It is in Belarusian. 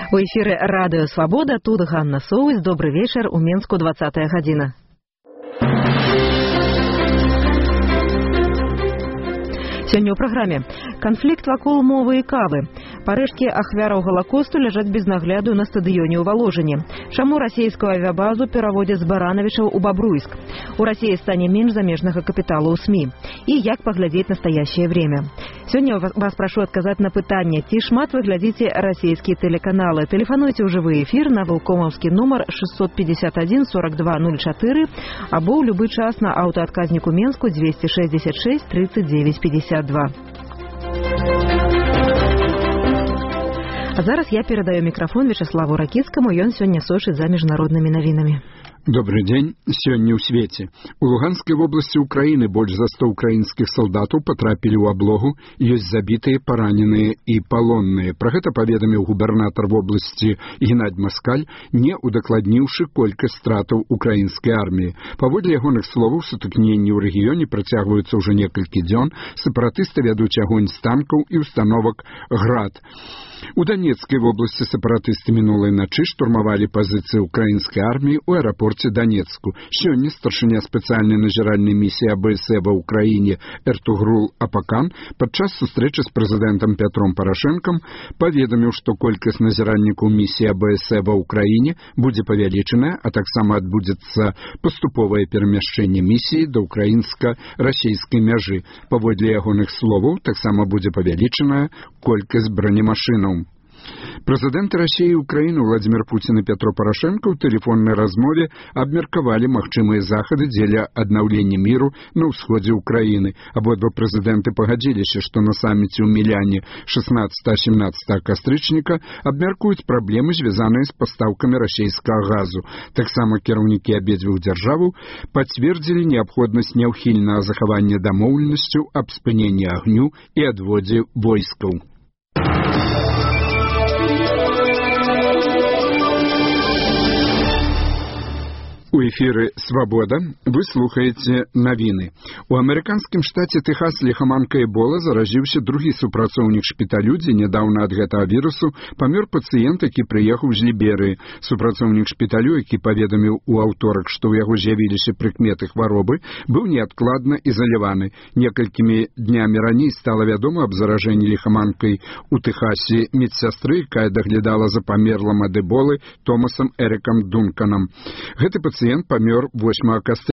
У эфіры радыё Свабода, тут Ганна Соўсь. Добры вечар, у Менску 20-я гадзіна. Сёння ў праграме канфлікт вакол мовы і кавы. Парэшткі ахвяраў Галакосту ляжаць без нагляду на стадыёне ў Валожыні. Чаму расійскую авіябазу пераводзяць з Баранавічаў у Бабруйск? У Расіі стане менш замежнага капіталу ў СМІ. І як паглядзець настоящее время? Сёння вас прашу адказаць на пытанне, ці шмат вы глядзіце расійскія тэлеканалы. Тэлефануйце ў жывы эфір на вулкомаўскі нумар 651 42 04 або ў любы час на аўтаадказніку Менску 266 39 52. А зараз я перадаю мікрафон Вячеславу Ракіцкаму, ён сёння сочыць за міжнароднымі навінамі. Добрый день. Сёння ў свеце. У Луганскай вобласці Украіны больш за 100 украінскіх салдатаў патрапілі ў аблогу, ёсць забітыя, параненыя і палонныя. Пра гэта паведаміў губернатар вобласці Геннадзь Маскаль, не удакладніўшы колькасць стратаў украінскай арміі. Паводле ягоных словаў, сутыкненні ў рэгіёне працягваюцца ўжо некалькі дзён, сепаратысты вядуць агонь з танкаў і установак «Град». У Донецкай вобласці сепаратысты мінулай начы штурмавалі пазіцыі украінскай арміі ў аэрапорце Донецку. Сёння старшыня спецыяльнай назіральнай місіі АБС ва ўкраіне Эртугрул Апакан падчас сустрэчы з прэзідэнтам Пятром Парашэнкам паведаміў, што колькасць назіральнікаў місіі АБС ва ўкраіне будзе павялічаная, а таксама адбудзецца паступовае перамяшчэнне місіі да ўкраінска-расійскай мяжы. Паводле ягоных словаў, таксама будзе павялічаная колькасць бронемашынаў. Прэзідэнты Расіі і Украіны Владзімір Пуцін і Пятро Парашэнка ў тэлефоннай размове абмеркавалі магчымыя захады дзеля аднаўлення міру на ўсходзе Украіны. Абодва прэзідэнты пагадзіліся, што на саміце ў Міляне 16-17 кастрычніка абмяркуюць праблемы, звязаныя з пастаўкамі расійскага газу. Таксама кіраўнікі абедзвюх дзяржаваў пацвердзілі неабходнасць няўхільнага захавання дамоўленасцяў аб спыненні агню і адводзе войскаў. У эфіры «Свабода» вы слухаеце навіны. У амерыканскім штаце Тэхас ліхаманкай Эбола заразіўся другі супрацоўнік шпіталю, дзе нядаўна ад гэтага вірусу памёр пацыент, які прыехаў з Ліберыі. Супрацоўнік шпіталю, які паведаміў у аўторак, што ў яго з'явіліся прыкметы хваробы, быў неадкладна ізаляваны. Некалькімі днямі раней стала вядома аб заражэнні ліхаманкай у Тэхасе медсястры, якая даглядала за памерлым ад Эболы Томасам Эрыкам Дунканам. Гэты пацыент памёр 8 кастрычніка.